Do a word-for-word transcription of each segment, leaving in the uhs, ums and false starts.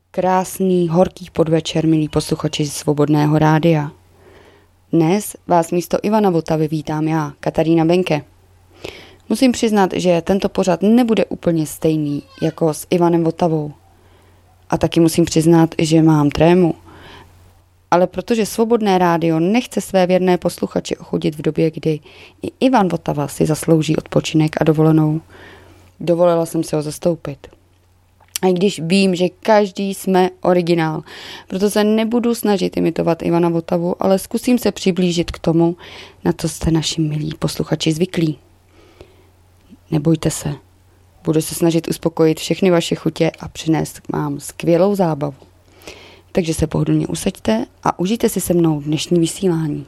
Krásný, horký podvečer, milí posluchači Svobodného rádia. Dnes vás místo Ivana Votavy vítám já, Katarína Benke. Musím přiznat, že tento pořad nebude úplně stejný jako s Ivanem Votavou. A taky musím přiznat, že mám trému. Ale protože Svobodné rádio nechce své věrné posluchače ochudit v době, kdy i Ivan Votava si zaslouží odpočinek a dovolenou, dovolila jsem si ho zastoupit. A i když vím, že každý jsme originál, proto se nebudu snažit imitovat Ivana Votavu, ale zkusím se přiblížit k tomu, na co jste naši milí posluchači zvyklí. Nebojte se, budu se snažit uspokojit všechny vaše chutě a přinést vám skvělou zábavu. Takže se pohodlně usaďte a užijte si se mnou dnešní vysílání.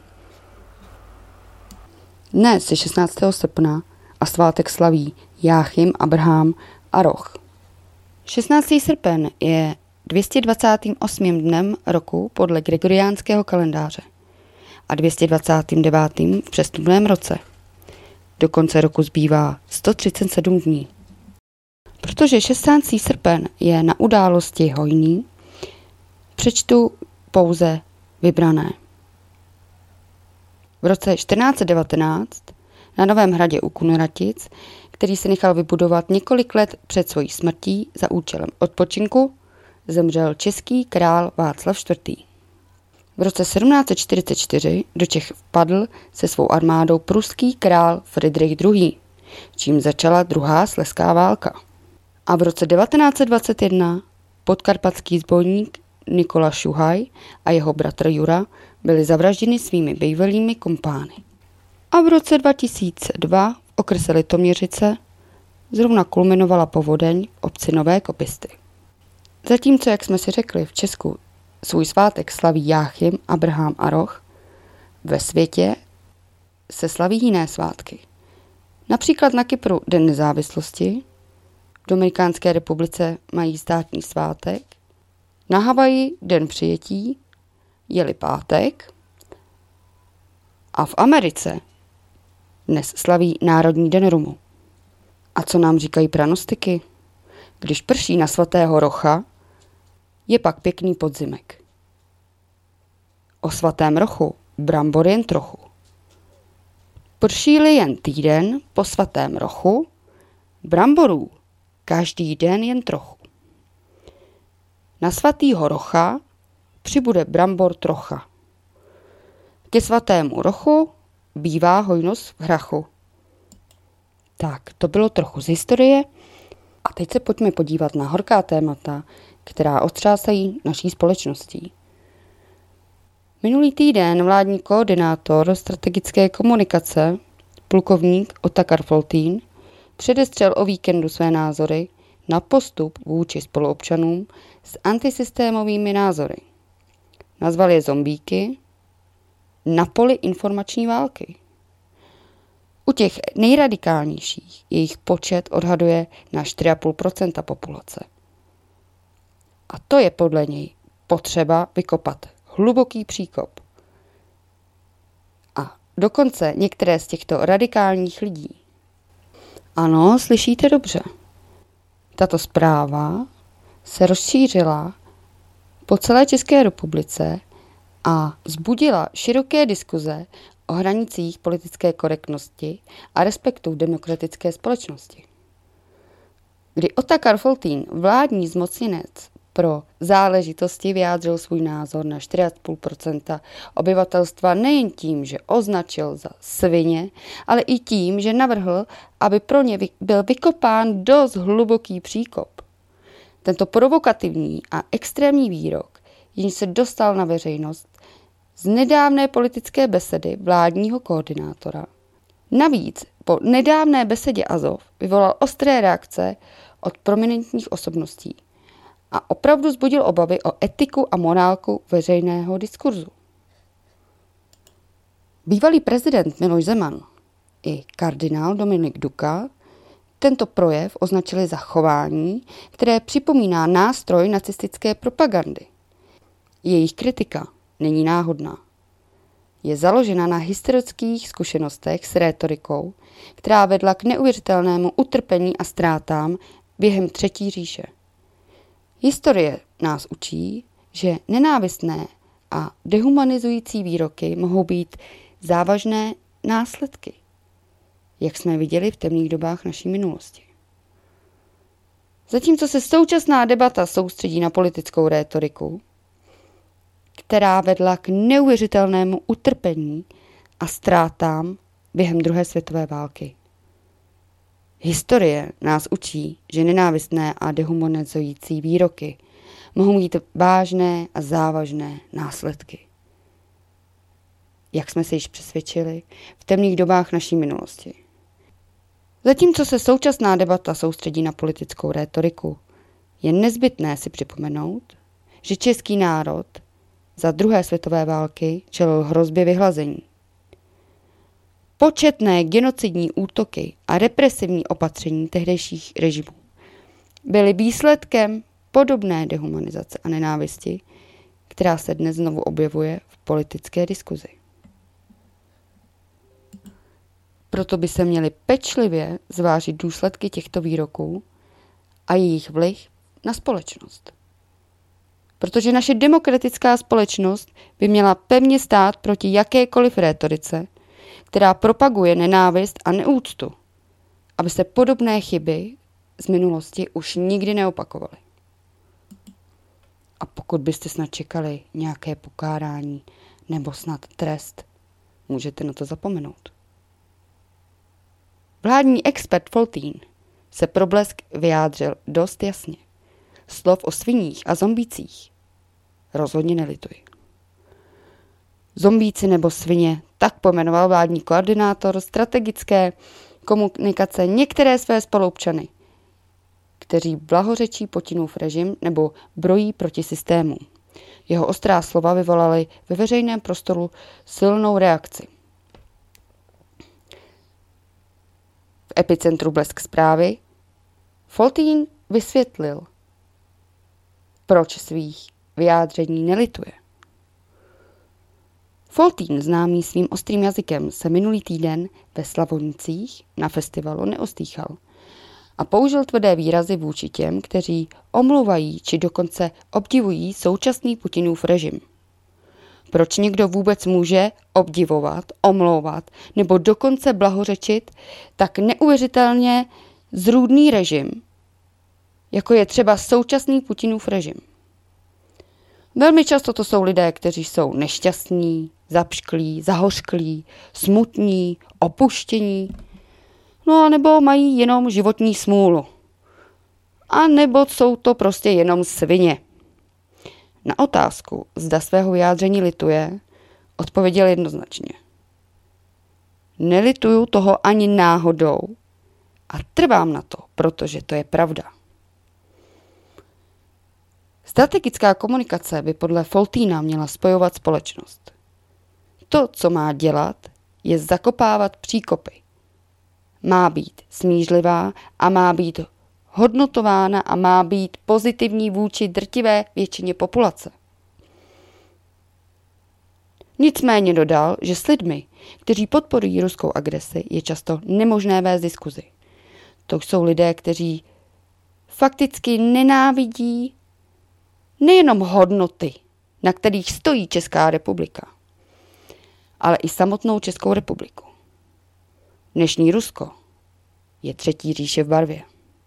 Dnes je šestnáctého srpna a svátek slaví Jáchym, Abrham a Roch. šestnáctý srpen je dvě stě dvacátým osmým dnem roku podle gregoriánského kalendáře a dvě stě dvacátým devátým v přestupném roce. Do konce roku zbývá sto třicet sedm dní. Protože šestnáctý srpen je na události hojný, přečtu pouze vybrané. V roce čtrnáct set devatenáct na Novém hradě u Kunratic, který si nechal vybudovat několik let před svojí smrtí za účelem odpočinku, zemřel český král Václav čtvrtý. V roce sedmnáct set čtyřicet čtyři do Čech vpadl se svou armádou pruský král Fridrich druhý., čím začala druhá slezská válka. A v roce devatenáct set dvacet jedna podkarpatský zbojník Nikola Šuhaj a jeho bratr Jura byli zavražděni svými bývalými kumpány. A v roce dva tisíce dva v okrese Litoměřice zrovna kulminovala povodeň v obci Nové Kopisty. Zatímco, jak jsme si řekli, v Česku svůj svátek slaví Jáchym, Abrham a Roch, ve světě se slaví jiné svátky. Například na Kypru Den nezávislosti, v Dominikánské republice mají státní svátek, na Havaji Den přijetí, je-li pátek, a v Americe dnes slaví Národní den rumu. A co nám říkají pranostiky? Když prší na svatého Rocha, je pak pěkný podzimek. O svatém Rochu brambor jen trochu. Prší-li jen týden po svatém Rochu, bramborů každý den jen trochu. Na svatýho Rocha přibude brambor trocha. Ke svatému Rochu bývá hojnost v hrachu. Tak, to bylo trochu z historie a teď se pojďme podívat na horká témata, která otřásají naší společností. Minulý týden vládní koordinátor strategické komunikace, plukovník Otakar Foltýn, předestřel o víkendu své názory na postup vůči spoluobčanům s antisystémovými názory. Nazval je zombíky na poli informační války. U těch nejradikálnějších jejich počet odhaduje na čtyři celá pět procenta populace. A to je podle něj potřeba vykopat hluboký příkop. A dokonce některé z těchto radikálních lidí. Ano, slyšíte dobře. Tato zpráva se rozšířila po celé České republice a vzbudila široké diskuze o hranicích politické korektnosti a respektu v demokratické společnosti. Kdy Otakar Foltýn, vládní zmocněnec pro záležitosti, vyjádřil svůj názor na čtyři celá pět procenta obyvatelstva nejen tím, že označil za svině, ale i tím, že navrhl, aby pro ně byl vykopán dost hluboký příkop. Tento provokativní a extrémní výrok, jenž se dostal na veřejnost z nedávné politické besedy vládního koordinátora. Navíc po nedávné besedě Azov vyvolal ostré reakce od prominentních osobností a opravdu vzbudil obavy o etiku a morálku veřejného diskurzu. Bývalý prezident Miloš Zeman i kardinál Dominik Duka tento projev označili za chování, které připomíná nástroj nacistické propagandy. Jejich kritika není náhodná. Je založena na historických zkušenostech s rétorikou, která vedla k neuvěřitelnému utrpení a ztrátám během Třetí říše. Historie nás učí, že nenávistné a dehumanizující výroky mohou být závažné následky, jak jsme viděli v temných dobách naší minulosti. Zatímco se současná debata soustředí na politickou rétoriku, která vedla k neuvěřitelnému utrpení a ztrátám během druhé světové války. Historie nás učí, že nenávistné a dehumanizující výroky mohou mít vážné a závažné následky. Jak jsme se již přesvědčili v temných dobách naší minulosti. Zatímco se současná debata soustředí na politickou rétoriku, je nezbytné si připomenout, že český národ za druhé světové války čelil hrozbě vyhlazení. Početné genocidní útoky a represivní opatření tehdejších režimů byly výsledkem podobné dehumanizace a nenávisti, která se dnes znovu objevuje v politické diskuzi. Proto by se měly pečlivě zvážit důsledky těchto výroků a jejich vliv na společnost. Protože naše demokratická společnost by měla pevně stát proti jakékoliv rétorice, která propaguje nenávist a neúctu, aby se podobné chyby z minulosti už nikdy neopakovaly. A pokud byste snad čekali nějaké pokárání nebo snad trest, můžete na to zapomenout. Vládní expert Foltín se pro Blesk vyjádřil dost jasně. Slov o sviních a zombících rozhodně nelituji. Zombíci nebo svině, tak pojmenoval vládní koordinátor strategické komunikace některé své spoluobčany, kteří blahořečí Putinův režim nebo brojí proti systému. Jeho ostrá slova vyvolaly ve veřejném prostoru silnou reakci. V epicentru Blesk zprávy Foltín vysvětlil, proč svých vyjádření nelituje. Foltín, známý svým ostrým jazykem, se minulý týden ve Slavonicích na festivalu neostýchal a použil tvrdé výrazy vůči těm, kteří omlouvají či dokonce obdivují současný Putinův režim. Proč někdo vůbec může obdivovat, omlouvat nebo dokonce blahořečit tak neuvěřitelně zrůdný režim, jako je třeba současný Putinův režim? Velmi často to jsou lidé, kteří jsou nešťastní, zapšklí, zahořklí, smutní, opuštění, no a nebo mají jenom životní smůlu. A nebo jsou to prostě jenom svině. Na otázku, zda svého vyjádření lituje, odpověděl jednoznačně. Nelituju toho ani náhodou a trvám na to, protože to je pravda. Strategická komunikace by podle Foltína měla spojovat společnost. To, co má dělat, je zakopávat příkopy. Má být smířlivá a má být hodnotována a má být pozitivní vůči drtivé většině populace. Nicméně dodal, že s lidmi, kteří podporují ruskou agresi, je často nemožné vést diskuzi. To jsou lidé, kteří fakticky nenávidí nejenom hodnoty, na kterých stojí Česká republika, ale i samotnou Českou republiku. Dnešní Rusko je třetí říše v barvě.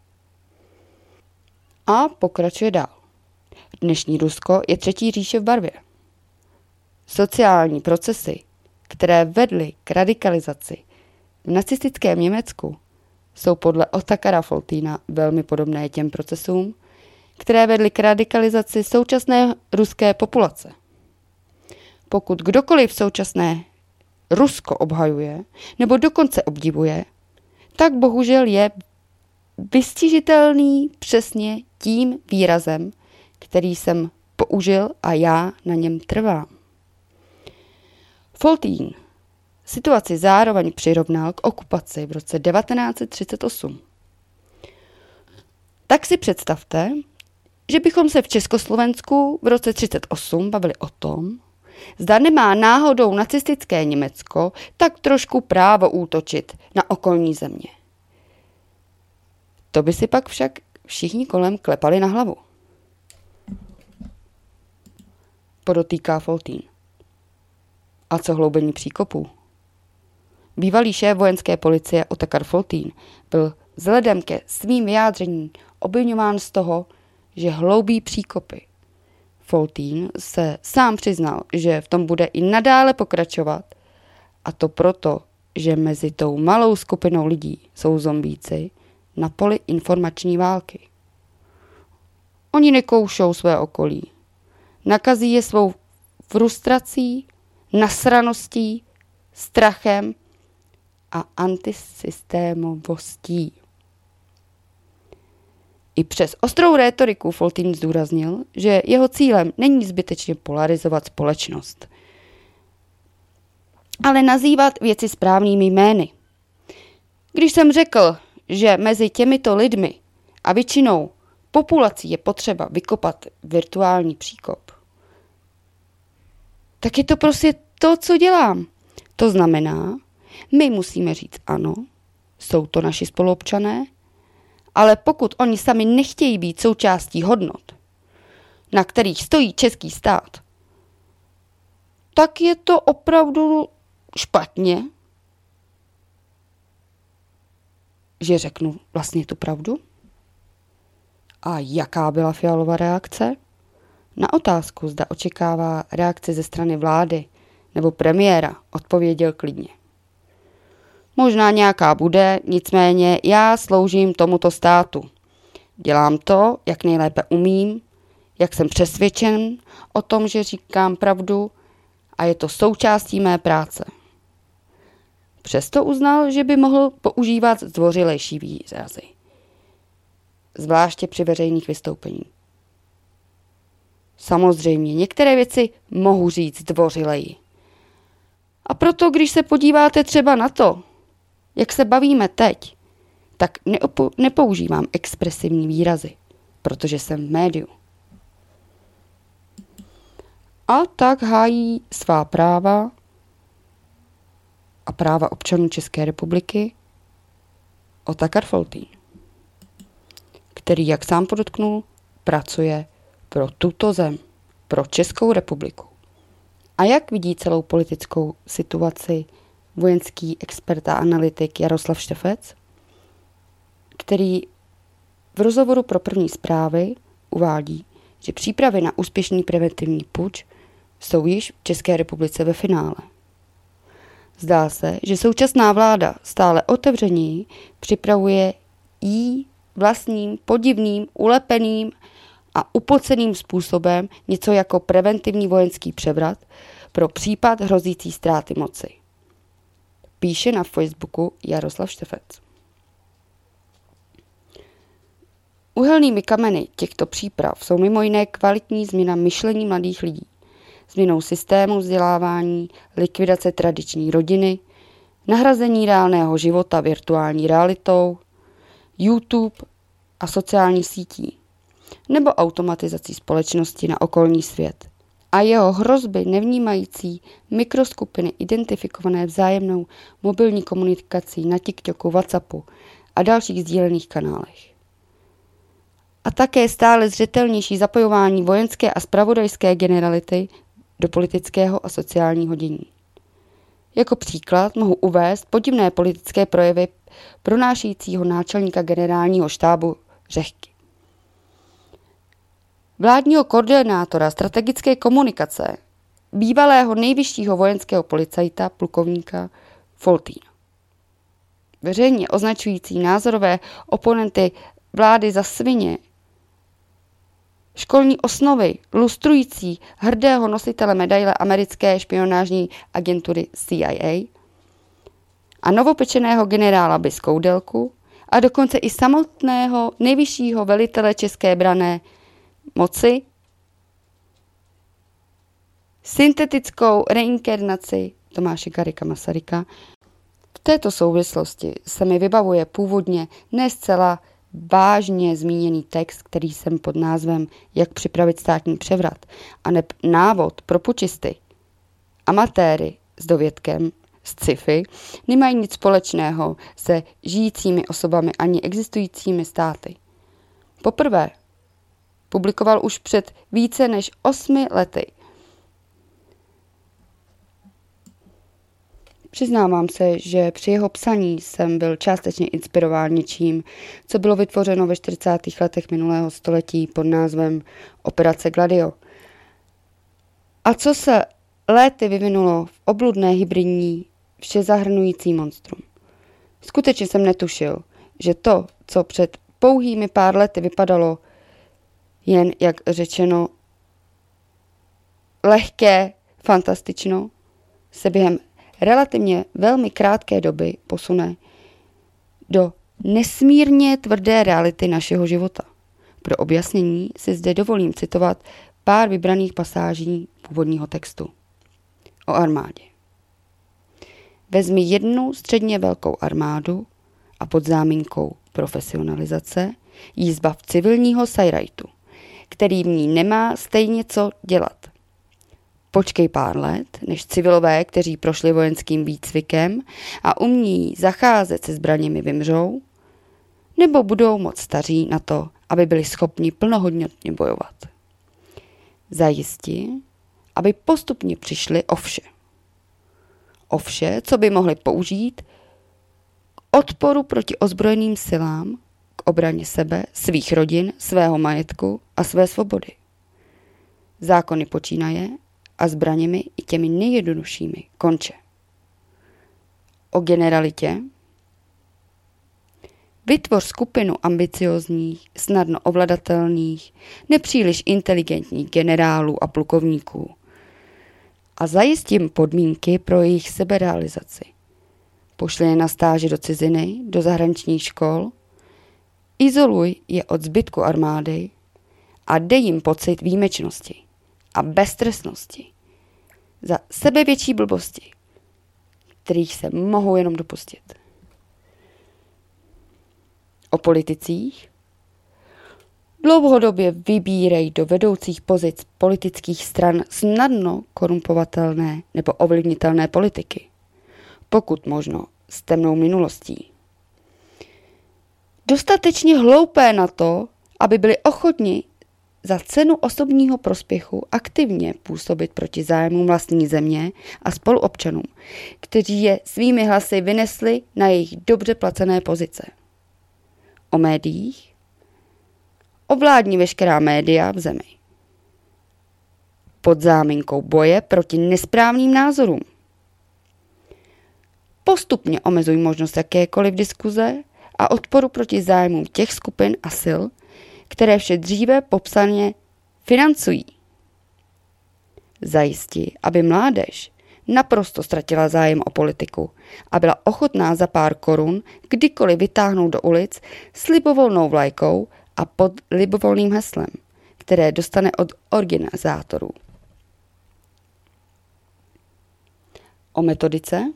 A pokračuje dál. Dnešní Rusko je třetí říše v barvě. Sociální procesy, které vedly k radikalizaci v nacistickém Německu, jsou podle Otakara Foltína velmi podobné těm procesům, které vedly k radikalizaci současné ruské populace. Pokud kdokoliv současné Rusko obhajuje nebo dokonce obdivuje, tak bohužel je vystižitelný přesně tím výrazem, který jsem použil a já na něm trvám. Foltín situaci zároveň přirovnal k okupaci v roce devatenáct set třicet osm. Tak si představte, že bychom se v Československu v roce třicet osm bavili o tom, zda nemá náhodou nacistické Německo tak trošku právo útočit na okolní země. To by si pak však všichni kolem klepali na hlavu. podotýká Foltín. A co hloubení příkopů? Bývalý šéf vojenské policie Otakar Foltín byl vzhledem ke svým vyjádřením obviňován z toho, že hloubí příkopy. Foltín se sám přiznal, že v tom bude i nadále pokračovat, a to proto, že mezi tou malou skupinou lidí jsou zombíci na poli informační války. Oni nekoušou své okolí. Nakazí je svou frustrací, nasraností, strachem a antisystémovostí. I přes ostrou rétoriku Foltín zdůraznil, že jeho cílem není zbytečně polarizovat společnost, ale nazývat věci správnými jmény. Když jsem řekl, že mezi těmito lidmi a většinou populací je potřeba vykopat virtuální příkop, tak je to prostě to, co dělám. To znamená, my musíme říct ano, jsou to naši spoluobčané, ale pokud oni sami nechtějí být součástí hodnot, na kterých stojí český stát, tak je to opravdu špatně, že řeknu vlastně tu pravdu. A jaká byla Fialova reakce? Na otázku, zda očekává reakci ze strany vlády nebo premiéra, odpověděl klidně. Možná nějaká bude, nicméně já sloužím tomuto státu. Dělám to, jak nejlépe umím, jak jsem přesvědčen o tom, že říkám pravdu a je to součástí mé práce. Přesto uznal, že by mohl používat zdvořilejší výrazy. Zvláště při veřejných vystoupeních. Samozřejmě, některé věci mohu říct zdvořileji. A proto, když se podíváte třeba na to, jak se bavíme teď, tak neopo- nepoužívám expresivní výrazy, protože jsem v médiu. A tak hájí svá práva a práva občanů České republiky Otakar Foltín, který, jak sám podotknul, pracuje pro tuto zem, pro Českou republiku. A jak vidí celou politickou situaci vojenský expert a analytik Jaroslav Štefec, který v rozhovoru pro První zprávy uvádí, že přípravy na úspěšný preventivní puč jsou již v České republice ve finále. Zdá se, že současná vláda stále otevřeněji připravuje jí vlastním, podivným, ulepeným a upoceným způsobem něco jako preventivní vojenský převrat pro případ hrozící ztráty moci. Píše na Facebooku Jaroslav Štefec. Úhelnými kameny těchto příprav jsou mimo jiné kvalitní změna myšlení mladých lidí, změnou systému vzdělávání, likvidace tradiční rodiny, nahrazení reálného života virtuální realitou, YouTube a sociální sítí, nebo automatizací společnosti na okolní svět a jeho hrozby nevnímající mikroskupiny identifikované vzájemnou mobilní komunikací na TikToku, WhatsAppu a dalších sdílených kanálech. A také stále zřetelnější zapojování vojenské a zpravodajské generality do politického a sociálního dění. Jako příklad mohu uvést podivné politické projevy pronášejícího náčelníka generálního štábu Řehky. Vládního koordinátora strategické komunikace, bývalého nejvyššího vojenského policajta, plukovníka Foltína. Veřejně označující názorové oponenty vlády za svině, školní osnovy, lustrující hrdého nositele medaile americké špionážní agentury C I A a novopečeného generála Bez Koudelku a dokonce i samotného nejvyššího velitele české branné moci, syntetickou reinkarnaci Tomáše Garrigua Masaryka. V této souvislosti se mi vybavuje původně ne zcela vážně zmíněný text, který jsem pod názvem Jak připravit státní převrat a neb návod pro pučisty. Amatéry s dovědkem, z sci-fi, nemají nic společného se žijícími osobami ani existujícími státy. Poprvé publikoval už před více než osmi lety Přiznávám se, že při jeho psaní jsem byl částečně inspirován něčím, co bylo vytvořeno ve čtyřicátých letech minulého století pod názvem Operace Gladio. A co se léty vyvinulo v obludné hybridní všezahrnující monstrum. Skutečně jsem netušil, že to, co před pouhými pár lety vypadalo jen, jak řečeno, lehké, fantastično, se během relativně velmi krátké doby posune do nesmírně tvrdé reality našeho života. Pro objasnění si zde dovolím citovat pár vybraných pasáží původního textu. O armádě. Vezmi jednu středně velkou armádu a pod záminkou profesionalizace jí zbav civilního sajrajtu, který v ní nemá stejně co dělat. Počkej pár let, než civilové, kteří prošli vojenským výcvikem a umí zacházet se zbraněmi, vymřou, nebo budou moc staří na to, aby byli schopni plnohodnotně bojovat. Zajisti, aby postupně přišli o vše. O vše, co by mohli použít k odporu proti ozbrojeným silám, k obraně sebe, svých rodin, svého majetku a své svobody. Zákony počínaje a zbraněmi i těmi nejjednoduššími konče. O generalitě. Vytvoř skupinu ambiciozních, snadno ovladatelných, nepříliš inteligentních generálů a plukovníků a zajistím podmínky pro jejich seberealizaci. Pošli je na stáže do ciziny, do zahraničních škol, izoluj je od zbytku armády a dej jim pocit výjimečnosti a beztrestnosti za sebevětší blbosti, kterých se mohou jenom dopustit. O politicích. Dlouhodobě vybírej do vedoucích pozic politických stran snadno korumpovatelné nebo ovlivnitelné politiky, pokud možno s temnou minulostí. Dostatečně hloupé na to, aby byli ochotni za cenu osobního prospěchu aktivně působit proti zájmům vlastní země a spoluobčanům, kteří je svými hlasy vynesli na jejich dobře placené pozice. O médiích. Ovládni veškerá média v zemi. Pod záminkou boje proti nesprávným názorům. Postupně omezuj možnost jakékoliv diskuze a odporu proti zájmům těch skupin a sil, které vše dříve popsaně financují. Zajisti, aby mládež naprosto ztratila zájem o politiku a byla ochotná za pár korun kdykoliv vytáhnout do ulic s libovolnou vlajkou a pod libovolným heslem, které dostane od organizátorů. O metodice.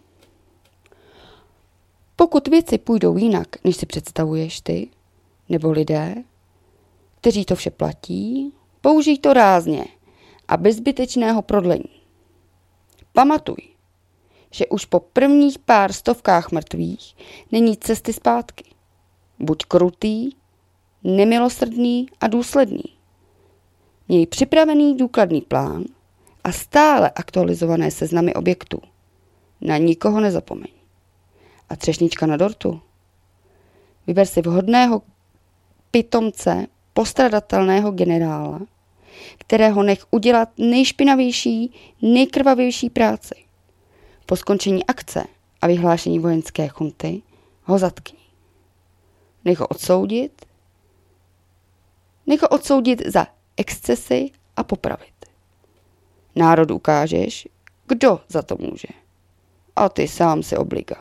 Pokud věci půjdou jinak, než si představuješ ty, nebo lidé, kteří to vše platí, použij to rázně a bez zbytečného prodlení. Pamatuj, že už po prvních pár stovkách mrtvých není cesty zpátky. Buď krutý, nemilosrdný a důsledný. Měj připravený důkladný plán a stále aktualizované seznamy objektů. Na nikoho nezapomeň. A třešnička na dortu. Vyber si vhodného pitomce, postradatelného generála, kterého nech udělat nejšpinavější, nejkrvavější práci. Po skončení akce a vyhlášení vojenské chunty ho zatkni. Nech ho odsoudit, nech ho odsoudit za excesy a popravit. Národu ukážeš, kdo za to může. A ty sám si obliga.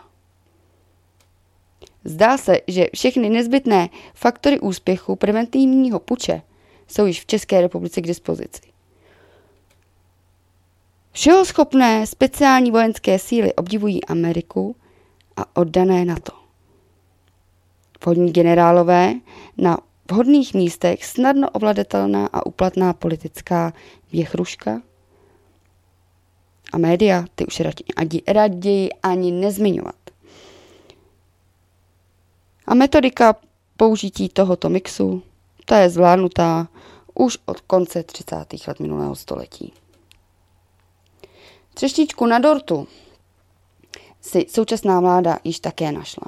Zdá se, že všechny nezbytné faktory úspěchu preventivního puče jsou již v České republice k dispozici. Všeho schopné speciální vojenské síly obdivují Ameriku a oddané NATO. Vhodní generálové na vhodných místech snadno ovladatelná a uplatná politická věchruška a média, ty už raději, raději ani nezmiňovat. A metodika použití tohoto mixu, ta je zvládnutá už od konce třicátých let minulého století. Třešničku na dortu si současná vláda již také našla.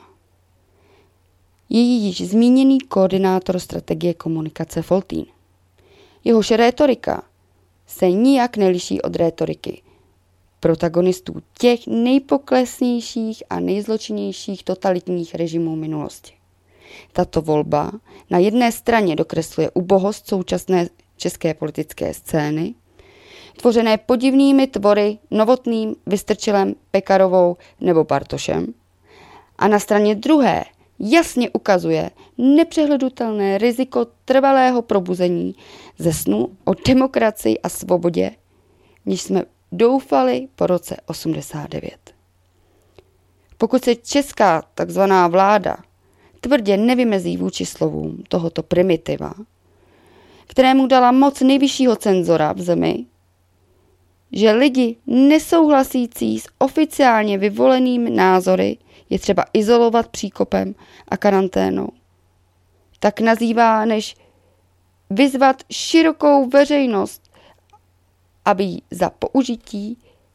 Její již zmíněný koordinátor strategie komunikace Foltýn. Jehož rétorika se nijak neliší od rétoriky protagonistů těch nejpoklesnějších a nejzločinnějších totalitních režimů minulosti. Tato volba na jedné straně dokresluje ubohost současné české politické scény, tvořené podivnými tvory Novotným, Vystrčilem, Pekarovou nebo Bartošem, a na straně druhé jasně ukazuje nepřehledutelné riziko trvalého probuzení ze snu o demokracii a svobodě, níž jsme doufali po roce osmdesát devět. Pokud se česká takzvaná vláda tvrdě nevymezí vůči slovům tohoto primitiva, kterému dala moc nejvyššího cenzora v zemi, že lidi nesouhlasící s oficiálně vyvolenými názory je třeba izolovat příkopem a karanténou, tak nazývá, než vyzvat širokou veřejnost, aby ji za použití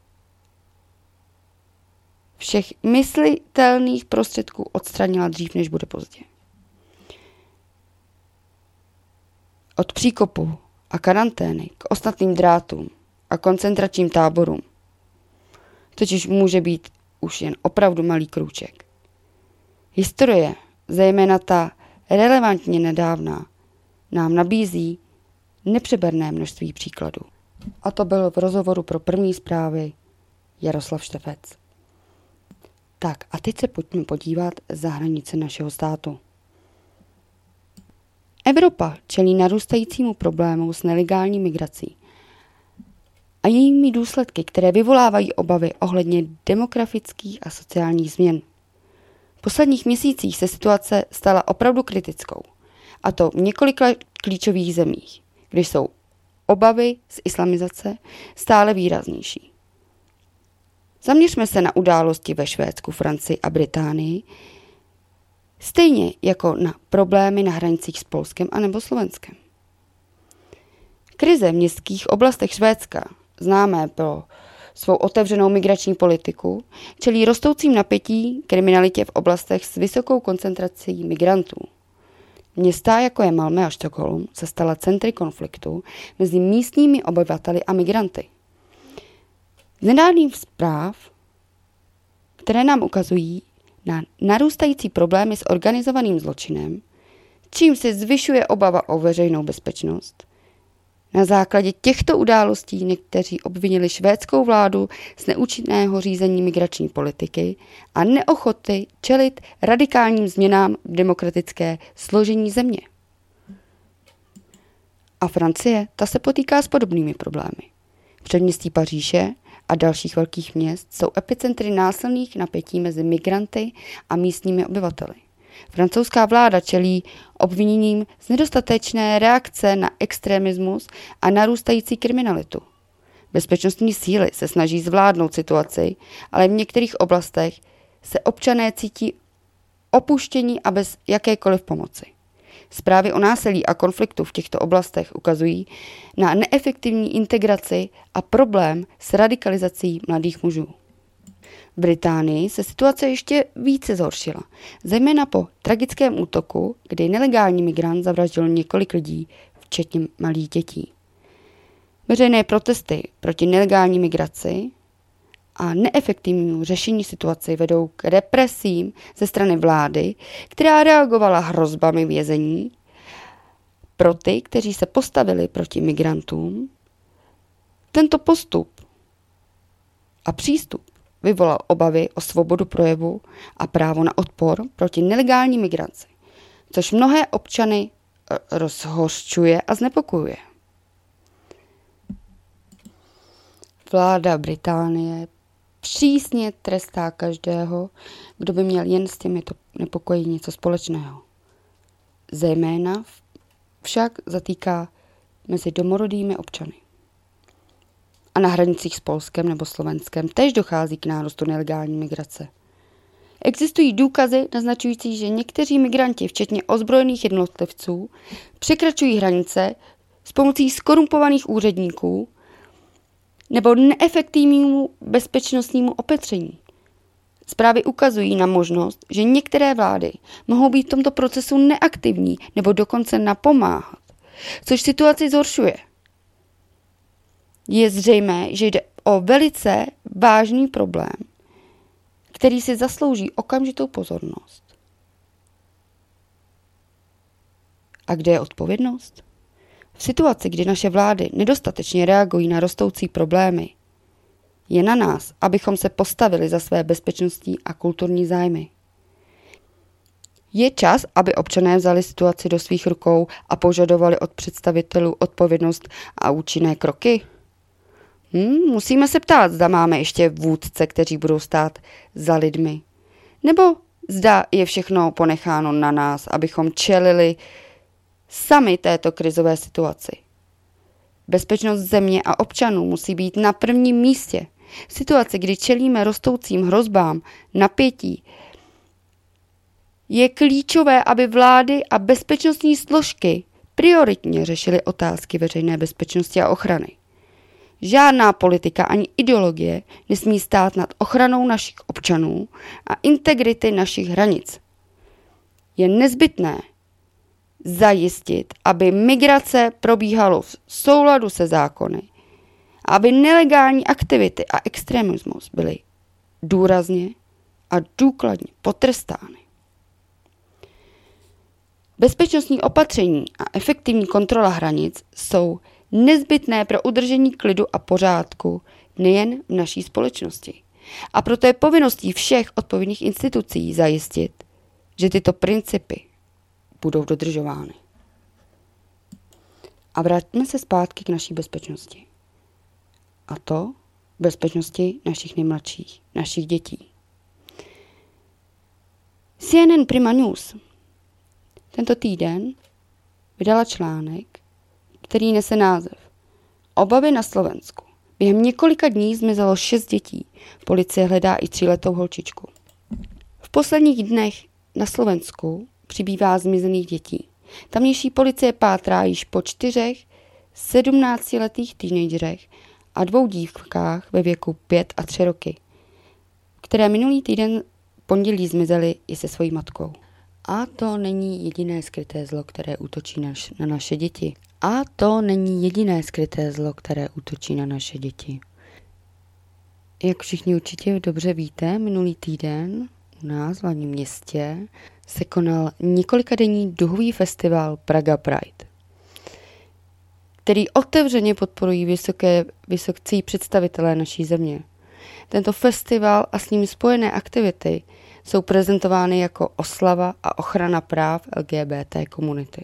všech myslitelných prostředků odstranila dřív, než bude pozdě. Od příkopu a karantény k ostatním drátům a koncentračním táborům totiž může být už jen opravdu malý krůček. Historie, zejména ta relevantně nedávná, nám nabízí nepřeberné množství příkladů. A to bylo v rozhovoru pro První zprávy Jaroslav Štefec. Tak a teď se pojďme podívat za hranice našeho státu. Evropa čelí narůstajícímu problému s nelegální migrací a jejími důsledky, které vyvolávají obavy ohledně demografických a sociálních změn. V posledních měsících se situace stala opravdu kritickou, a to v několika klíčových zemích, kde jsou obavy z islamizace stále výraznější. Zaměřme se na události ve Švédsku, Francii a Británii, stejně jako na problémy na hranicích s Polskem a nebo Slovenskem. Krize v městských oblastech Švédska, známé pro svou otevřenou migrační politiku, čelí rostoucím napětí kriminalitě v oblastech s vysokou koncentrací migrantů. Města, jako je Malmö a Stockholm, se stala centry konfliktu mezi místními obyvateli a migranty. Z nedávných zpráv, které nám ukazují na narůstající problémy s organizovaným zločinem, čím se zvyšuje obava o veřejnou bezpečnost. Na základě těchto událostí někteří obvinili švédskou vládu z neúčinného řízení migrační politiky a neochoty čelit radikálním změnám v demokratické složení země. A Francie, ta se potýká s podobnými problémy. Předměstí Paříže a dalších velkých měst jsou epicentry násilných napětí mezi migranty a místními obyvateli. Francouzská vláda čelí obviněním z nedostatečné reakce na extremismus a narůstající kriminalitu. Bezpečnostní síly se snaží zvládnout situaci, ale v některých oblastech se občané cítí opuštění a bez jakékoliv pomoci. Zprávy o násilí a konfliktu v těchto oblastech ukazují na neefektivní integraci a problém s radikalizací mladých mužů. V Británii se situace ještě více zhoršila, zejména po tragickém útoku, kdy nelegální migrant zavraždil několik lidí, včetně malých dětí. Veřejné protesty proti nelegální migraci a neefektivnímu řešení situace vedou k represím ze strany vlády, která reagovala hrozbami vězení pro ty, kteří se postavili proti migrantům. Tento postup a přístup vyvolal obavy o svobodu projevu a právo na odpor proti nelegální migraci, což mnohé občany rozhořčuje a znepokojuje. Vláda Británie přísně trestá každého, kdo by měl jen s těmito nepokoji něco společného. Zejména však zatýká mezi domorodými občany. A na hranicích s Polskem nebo Slovenskem též dochází k nárůstu nelegální migrace. Existují důkazy naznačující, že někteří migranti, včetně ozbrojených jednotlivců, překračují hranice s pomocí skorumpovaných úředníků nebo neefektivnímu bezpečnostnímu opatření. Zprávy ukazují na možnost, že některé vlády mohou být v tomto procesu neaktivní nebo dokonce napomáhat, což situaci zhoršuje. Je zřejmé, že jde o velice vážný problém, který si zaslouží okamžitou pozornost. A kde je odpovědnost? V situaci, kdy naše vlády nedostatečně reagují na rostoucí problémy, je na nás, abychom se postavili za své bezpečnostní a kulturní zájmy. Je čas, aby občané vzali situaci do svých rukou a požadovali od představitelů odpovědnost a účinné kroky? Hmm, musíme se ptát, zda máme ještě vůdce, kteří budou stát za lidmi. Nebo zda je všechno ponecháno na nás, abychom čelili sami této krizové situaci. Bezpečnost země a občanů musí být na prvním místě. V situaci, kdy čelíme rostoucím hrozbám, napětí, je klíčové, aby vlády a bezpečnostní složky prioritně řešily otázky veřejné bezpečnosti a ochrany. Žádná politika ani ideologie nesmí stát nad ochranou našich občanů a integrity našich hranic. Je nezbytné zajistit, aby migrace probíhalo v souladu se zákony, aby nelegální aktivity a extremismus byly důrazně a důkladně potrestány. Bezpečnostní opatření a efektivní kontrola hranic jsou nezbytné pro udržení klidu a pořádku nejen v naší společnosti. A proto je povinností všech odpovědných institucí zajistit, že tyto principy budou dodržovány. A vrátíme se zpátky k naší bezpečnosti. A to bezpečnosti našich nejmladších, našich dětí. C N N Prima News tento týden vydala článek, který nese název Obavy na Slovensku. Během několika dní zmizelo šest dětí. Policie hledá i tříletou holčičku. V posledních dnech na Slovensku přibývá zmizených dětí. Tamnější policie pátrá již po čtyřech sedmnáctiletých teenagerech a dvou dívkách ve věku pět a tři roky, které minulý týden pondělí zmizely i se svojí matkou. A to není jediné skryté zlo, které útočí na, na naše děti. A to není jediné skryté zlo, které útočí na naše děti. Jak všichni určitě dobře víte, minulý týden u nás v hlavním městě se konal několikadenní duhový festival Praga Pride, který otevřeně podporují vysoké, vysocí představitelé naší země. Tento festival a s ním spojené aktivity jsou prezentovány jako oslava a ochrana práv L G B T komunity.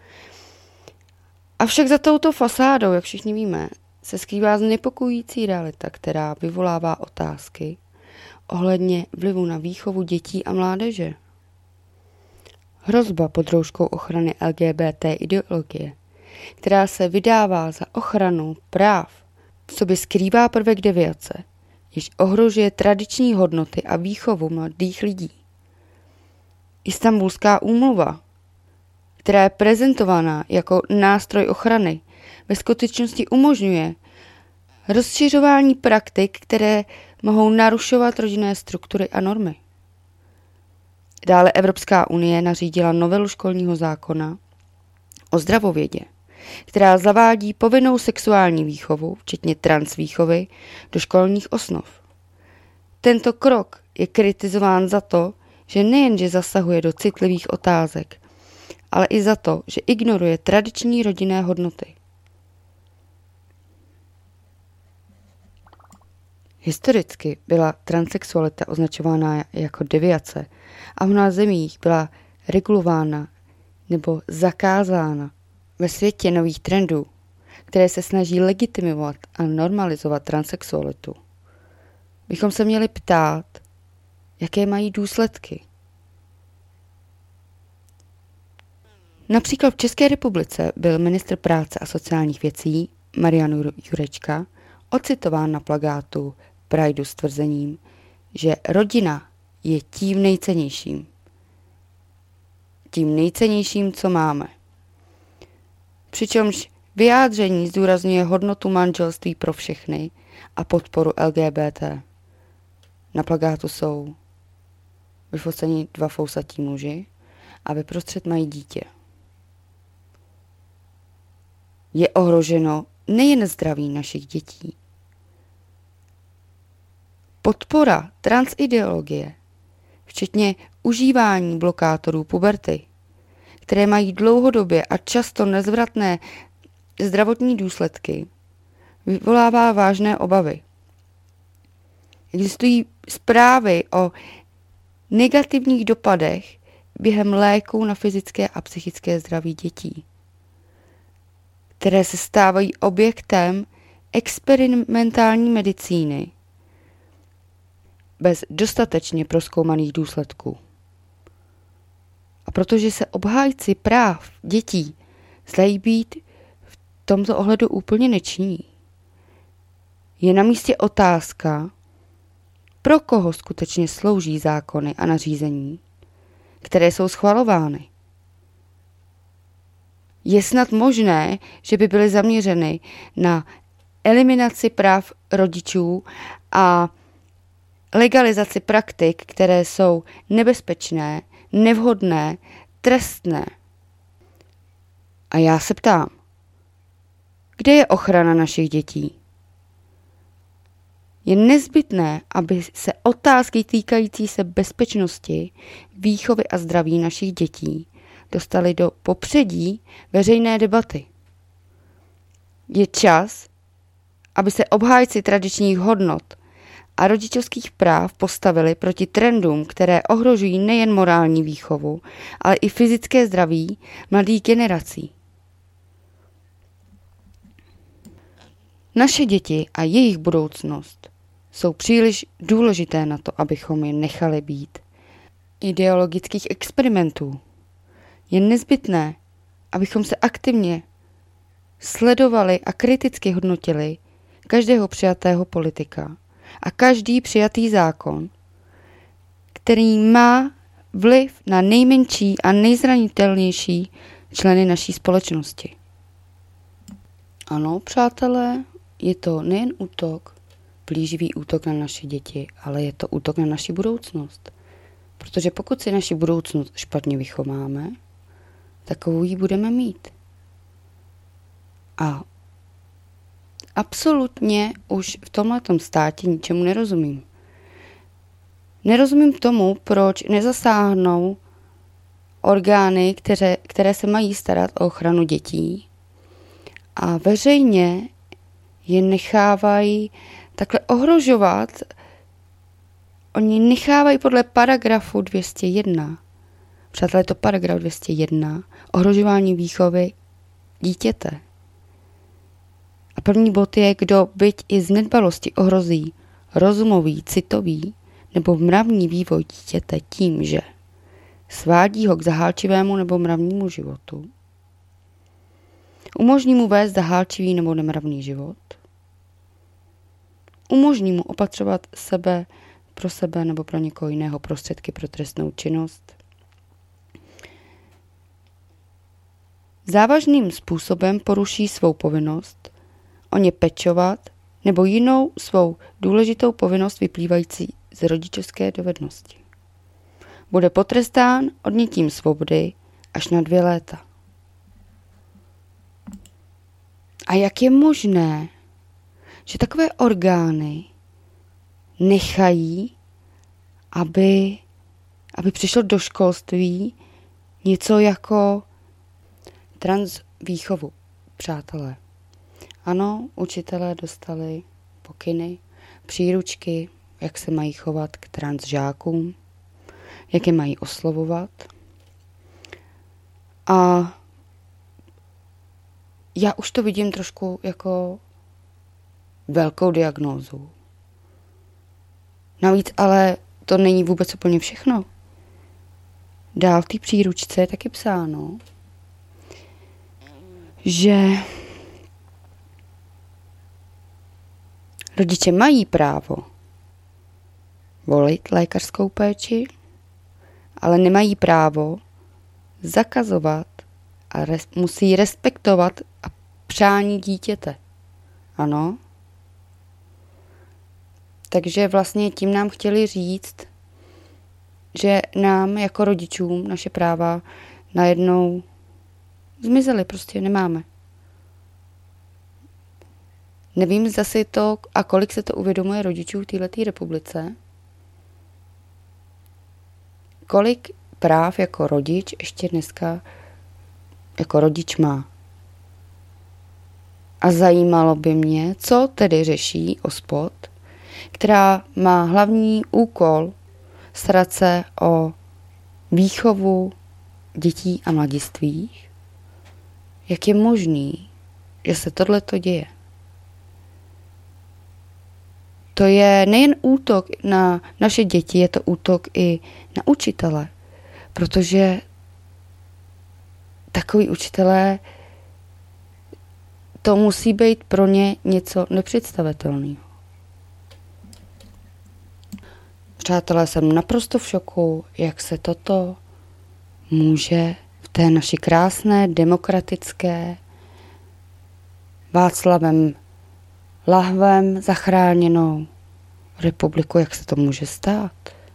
Avšak za touto fasádou, jak všichni víme, se skrývá znepokojující realita, která vyvolává otázky ohledně vlivu na výchovu dětí a mládeže. Hrozba pod rouškou ochrany L G B T ideologie, která se vydává za ochranu práv, v sobě skrývá prvek deviace, jež ohrožuje tradiční hodnoty a výchovu mladých lidí. Istanbulská úmluva, která je prezentovaná jako nástroj ochrany, ve skutečnosti umožňuje rozšiřování praktik, které mohou narušovat rodinné struktury a normy. Dále Evropská unie nařídila novelu školního zákona o zdravovědě, která zavádí povinnou sexuální výchovu, včetně transvýchovy, do školních osnov. Tento krok je kritizován za to, že nejenže zasahuje do citlivých otázek, ale i za to, že ignoruje tradiční rodinné hodnoty. Historicky byla transsexualita označována jako deviace a v mnoha zemích byla regulována nebo zakázána. Ve světě nových trendů, které se snaží legitimovat a normalizovat transsexualitu, bychom se měli ptát, jaké mají důsledky. Například v České republice byl ministr práce a sociálních věcí Marian Jurečka ocitován na plakátu Prideu s tvrzením, že rodina je tím nejcennějším. Tím nejcennějším, co máme. Přičemž vyjádření zdůrazňuje hodnotu manželství pro všechny a podporu L G B T. Na plakátu jsou vyfocení dva fousatí muži a vyprostřed mají dítě. Je ohroženo nejen zdraví našich dětí. Podpora transideologie, včetně užívání blokátorů puberty, které mají dlouhodobě a často nezvratné zdravotní důsledky, vyvolává vážné obavy. Existují zprávy o negativních dopadech během léků na fyzické a psychické zdraví dětí, které se stávají objektem experimentální medicíny bez dostatečně prozkoumaných důsledků. A protože se obhájci práv dětí zdají být v tomto ohledu úplně nečinní, je na místě otázka, pro koho skutečně slouží zákony a nařízení, které jsou schvalovány. Je snad možné, že by byly zaměřeny na eliminaci práv rodičů a legalizaci praktik, které jsou nebezpečné, nevhodné, trestné. A já se ptám, kde je ochrana našich dětí? Je nezbytné, aby se otázky týkající se bezpečnosti, výchovy a zdraví našich dětí dostaly do popředí veřejné debaty. Je čas, aby se obhájci tradičních hodnot a rodičovských práv postavili proti trendům, které ohrožují nejen morální výchovu, ale i fyzické zdraví mladých generací. Naše děti a jejich budoucnost jsou příliš důležité na to, abychom je nechali být ideologických experimentů. Je nezbytné, abychom se aktivně sledovali a kriticky hodnotili každého přijatého politika a každý přijatý zákon, který má vliv na nejmenší a nejzranitelnější členy naší společnosti. Ano, přátelé, je to nejen útok, plíživý útok na naše děti, ale je to útok na naši budoucnost. Protože pokud si naši budoucnost špatně vychováme, takovou ji budeme mít. A absolutně už v tomhletom státě ničemu nerozumím. Nerozumím tomu, proč nezasáhnou orgány, které, které se mají starat o ochranu dětí a veřejně je nechávají takhle ohrožovat. Oni nechávají podle paragrafu dvě stě jedna. Přátelé, je to paragraf dvě stě jedna. Ohrožování výchovy dítěte. A první bod je, kdo byť i z nedbalosti ohrozí rozumový, citový nebo mravní vývoj dítěte tím, že svádí ho k zahálčivému nebo mravnímu životu, umožní mu vést zahálčivý nebo nemravný život, umožní mu opatřovat sebe pro sebe nebo pro někoho jiného prostředky pro trestnou činnost, závažným způsobem poruší svou povinnost o ně pečovat nebo jinou svou důležitou povinnost vyplývající z rodičovské dovednosti. Bude potrestán odnětím svobody až na dvě léta. A jak je možné, že takové orgány nechají, aby, aby přišlo do školství něco jako transvýchovu, přátelé. Ano, učitelé dostali pokyny, příručky, jak se mají chovat k transžákům, jak je mají oslovovat. A já už to vidím trošku jako velkou diagnózu. Navíc ale to není vůbec úplně všechno. Dál v té příručce je taky psáno, že rodiče mají právo volit lékařskou péči, ale nemají právo zakazovat a res, musí respektovat a přání dítěte. Ano? Takže vlastně tím nám chtěli říct, že nám jako rodičům naše práva najednou zmizely, prostě nemáme. Nevím, zda si to a kolik se to uvědomuje rodičů v této republice. Kolik práv jako rodič ještě dneska jako rodič má. A zajímalo by mě, co tedy řeší OSPOD, která má hlavní úkol starat se o výchovu dětí a mladistvých. Jak je možný, že se tohleto děje? To je nejen útok na naše děti, je to útok i na učitele, protože takový učitelé, to musí být pro ně něco nepředstavitelného. Přátelé, jsem naprosto v šoku, jak se toto může v té naší krásné, demokratické, Václavem Lahvem zachráněnou republiku, jak se to může stát.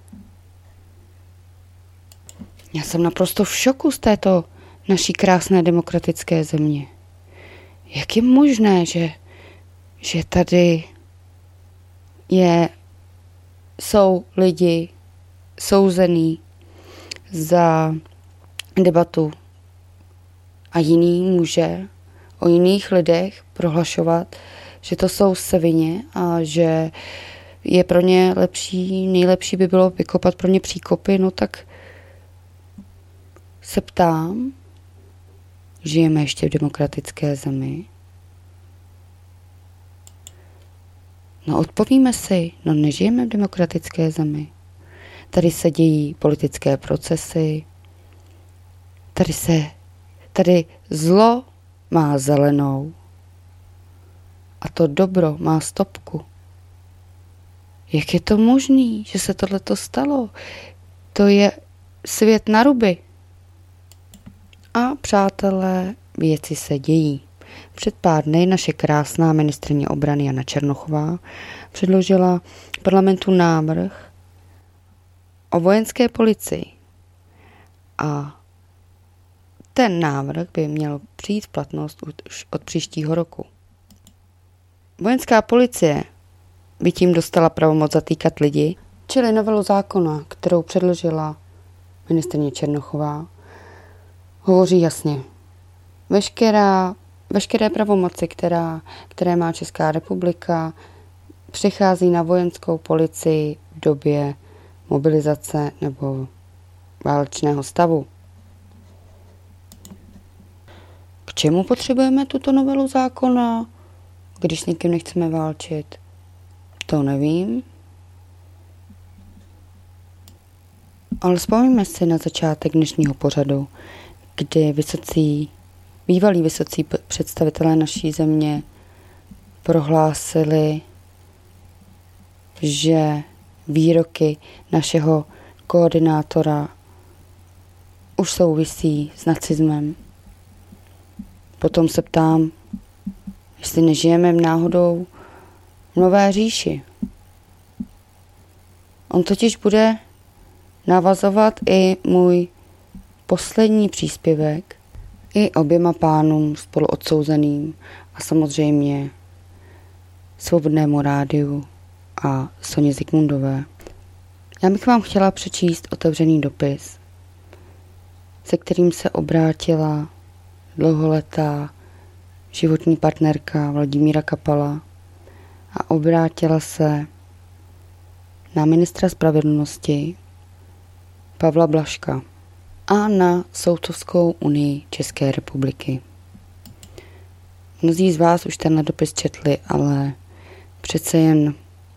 Já jsem naprosto v šoku z této naší krásné demokratické země. Jak je možné, že, že tady je, jsou lidi souzený za debatu a jiný může o jiných lidech prohlašovat, že to jsou svině a že je pro ně lepší, nejlepší by bylo vykopat pro ně příkopy, no tak se ptám, žijeme ještě v demokratické zemi? No odpovíme si, no nežijeme v demokratické zemi. Tady se dějí politické procesy, tady se, tady zlo má zelenou a to dobro má stopku. Jak je to možný, že se tohleto stalo? To je svět na ruby. A přátelé, věci se dějí. Před pár dny naše krásná ministryně obrany Jana Černochová předložila parlamentu návrh o vojenské policii. A ten návrh by měl přijít v platnost už od příštího roku. Vojenská policie by tím dostala pravomoc zatýkat lidi, čili novelu zákona, kterou předložila ministryně Černochová, hovoří jasně. Veškerá, veškeré pravomoci, která, které má Česká republika, přichází na vojenskou policii v době mobilizace nebo válečného stavu. K čemu potřebujeme tuto novelu zákona, když s někým nechceme válčit? To nevím. Ale vzpomeňme si na začátek dnešního pořadu, kdy vysocí, bývalí vysocí představitelé naší země prohlásili, že výroky našeho koordinátora už souvisí s nacismem. Potom se ptám, jestli nežijeme náhodou v nové říši. On totiž bude navazovat i můj poslední příspěvek i oběma pánům spolu odsouzeným a samozřejmě Svobodnému rádiu a Soně Zikmundové. Já bych vám chtěla přečíst otevřený dopis, se kterým se obrátila dlouholetá životní partnerka Vladimíra Kapala a obrátila se na ministra spravedlnosti Pavla Blažka a na Soudcovskou unii České republiky. Mnozí z vás už tenhle dopis četli, ale přece jen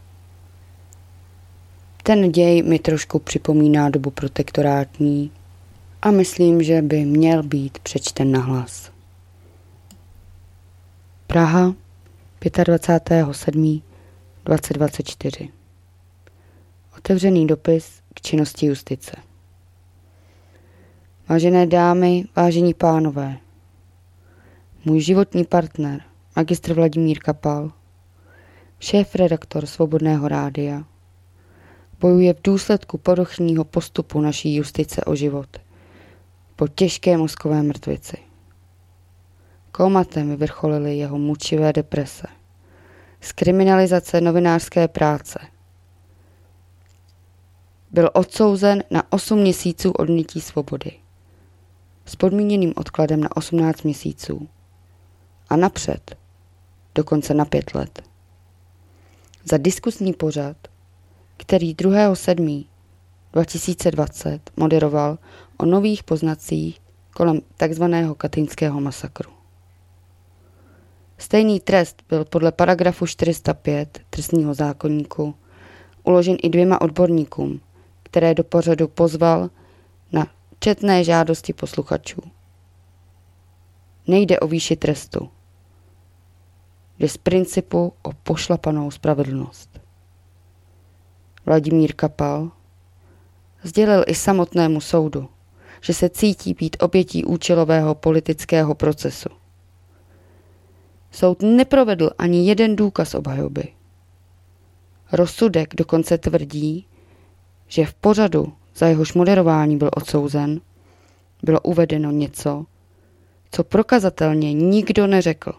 ten děj mi trošku připomíná dobu protektorátní a myslím, že by měl být přečten nahlas. Praha, dvacátého pátého sedmého dvacet dvacet čtyři. Otevřený dopis k činnosti justice. Vážené dámy, vážení pánové, můj životní partner, magistr Vladimír Kapal, šéf-redaktor Svobodného rádia, bojuje v důsledku poruchního postupu naší justice o život. Po těžké mozkové mrtvici. Kómatem vyvrcholily jeho mučivé deprese. Z kriminalizace novinářské práce. Byl odsouzen na osm měsíců odnětí svobody. S podmíněným odkladem na osmnáct měsíců. A napřed dokonce na pět let. Za diskusní pořad, který druhého sedmého dva tisíce dvacet moderoval o nových poznatcích kolem takzvaného Katyňského masakru. Stejný trest byl podle paragrafu čtyři sta pět trestního zákoníku uložen i dvěma odborníkům, které do pořadu pozval na četné žádosti posluchačů. Nejde o výši trestu. Jde z principu o pošlapanou spravedlnost. Vladimír Kapal sdělil i samotnému soudu, že se cítí být obětí účelového politického procesu. Soud neprovedl ani jeden důkaz obhajoby. Rozsudek dokonce tvrdí, že v pořadu, za jehož moderování byl odsouzen, bylo uvedeno něco, co prokazatelně nikdo neřekl.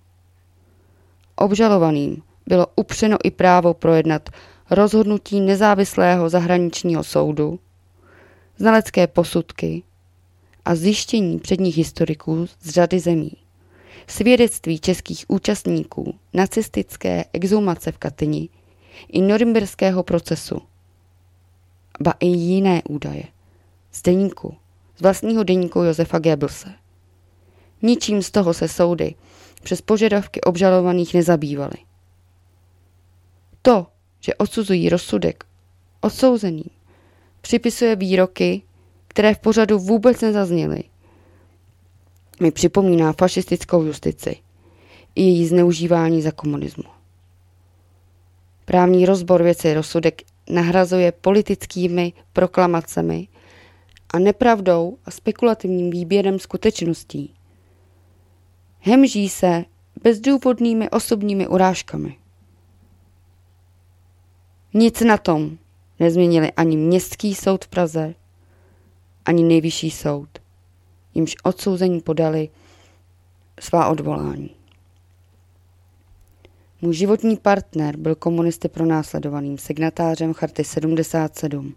Obžalovaným bylo upřeno i právo projednat rozhodnutí nezávislého zahraničního soudu, znalecké posudky a zjištění předních historiků z řady zemí, svědectví českých účastníků nacistické exhumace v Katyni i norimberského procesu, ba i jiné údaje z deníku, z vlastního deníku Josefa Goebbelse. Ničím z toho se soudy přes požadavky obžalovaných nezabývaly. To, že odsuzují rozsudek odsouzeným, připisuje výroky, které v pořadu vůbec nezazněly. Mi připomíná fašistickou justici i její zneužívání za komunismu. Právní rozbor věci rozsudek nahrazuje politickými proklamacemi a nepravdou a spekulativním výběrem skutečností. Hemží se bezdůvodnými osobními urážkami. Nic na tom nezměnili ani Městský soud v Praze, ani Nejvyšší soud, jimž odsouzení podali svá odvolání. Můj životní partner byl komunisty pronásledovaným signatářem Charty sedmdesát sedm.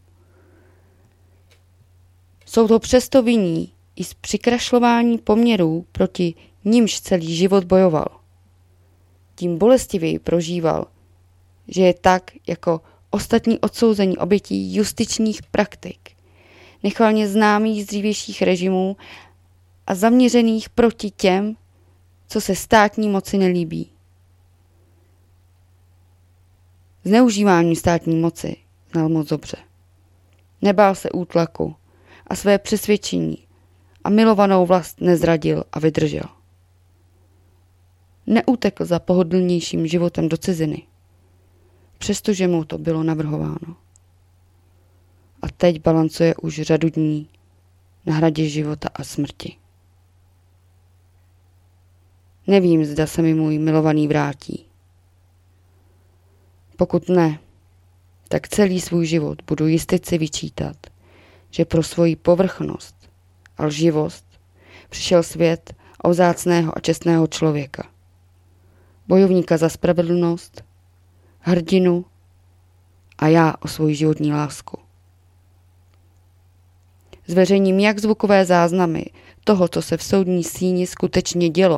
Soud ho přesto viní i z přikrašlování poměrů, proti nímž celý život bojoval. Tím bolestivěji prožíval, že je tak jako ostatní odsouzení obětí justičních praktik, nechvalně známých z dřívějších režimů a zaměřených proti těm, co se státní moci nelíbí. Zneužívání státní moci znal moc dobře. Nebál se útlaku a své přesvědčení a milovanou vlast nezradil a vydržel. Neutekl za pohodlnějším životem do ciziny, přestože mu to bylo navrhováno. A teď balancuje už řadu dní na hradě života a smrti. Nevím, zda se mi můj milovaný vrátí. Pokud ne, tak celý svůj život budu jistici vyčítat, že pro svoji povrchnost a lživost přišel svět o vzácného a čestného člověka. Bojovníka za spravedlnost, hrdinu a já o svoji životní lásku. Zveřejním jak zvukové záznamy toho, co se v soudní síni skutečně dělo,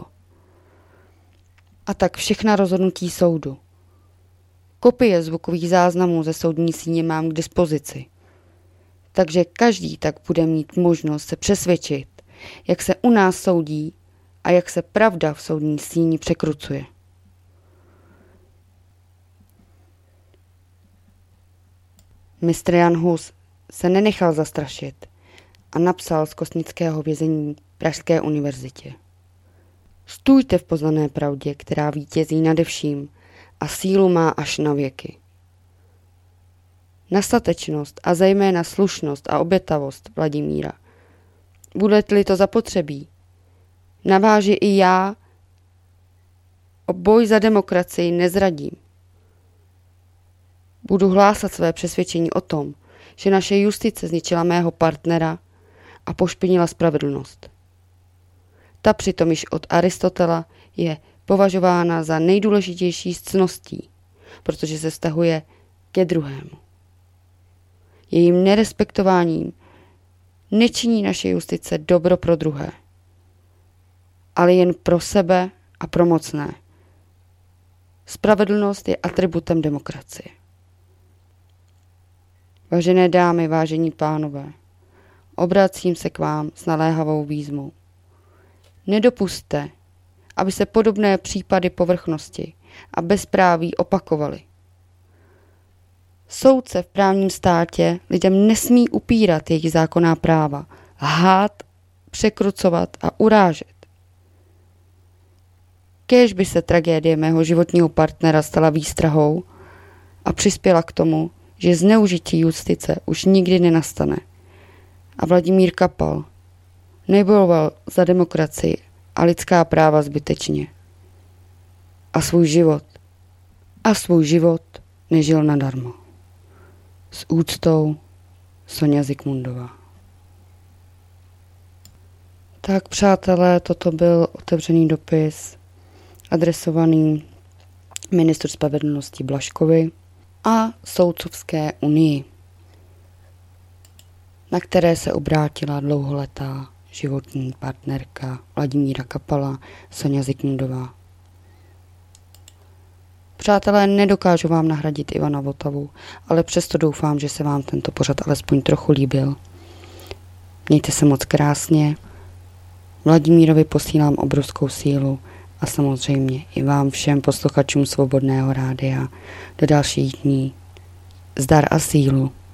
a tak všechna rozhodnutí soudu. Kopie zvukových záznamů ze soudní síně mám k dispozici, takže každý tak bude mít možnost se přesvědčit, jak se u nás soudí a jak se pravda v soudní síni překrucuje. mistr Jan Hus se nenechal zastrašit a napsal z kostnického vězení Pražské univerzitě. Stůjte v poznané pravdě, která vítězí nade vším a sílu má až na věky. Nastatečnost a zejména slušnost a obětavost Vladimíra. Bude-li to zapotřebí, naváži i já o boj za demokracii nezradím. Budu hlásat své přesvědčení o tom, že naše justice zničila mého partnera a pošpinila spravedlnost. Ta přitom již od Aristotela je považována za nejdůležitější z ctností, protože se vztahuje ke druhému. Jejím nerespektováním nečiní naše justice dobro pro druhé, ale jen pro sebe a pro mocné. Spravedlnost je atributem demokracie. Vážené dámy, vážení pánové, obracím se k vám s naléhavou výzvou. Nedopusťte, aby se podobné případy povrchnosti a bezpráví opakovaly. Soudce v právním státě lidem nesmí upírat jejich zákonná práva, lhát, překrucovat a urážet. Kéž by se tragédie mého životního partnera stala výstrahou a přispěla k tomu, že zneužití justice už nikdy nenastane. A Vladimír Kapal nebojoval za demokracii a lidská práva zbytečně. A svůj život, a svůj život nežil nadarmo. S úctou Soňa Zikmundová. Tak přátelé, toto byl otevřený dopis adresovaný ministru spravedlnosti Blažkovi a Soudcovské unii, na které se obrátila dlouholetá životní partnerka Vladimíra Kapala, Soňa Zikmundová. Přátelé, nedokážu vám nahradit Ivana Votavu, ale přesto doufám, že se vám tento pořad alespoň trochu líbil. Mějte se moc krásně. Vladimírovi posílám obrovskou sílu a samozřejmě i vám všem posluchačům Svobodného rádia do dalších dní. Zdar a sílu.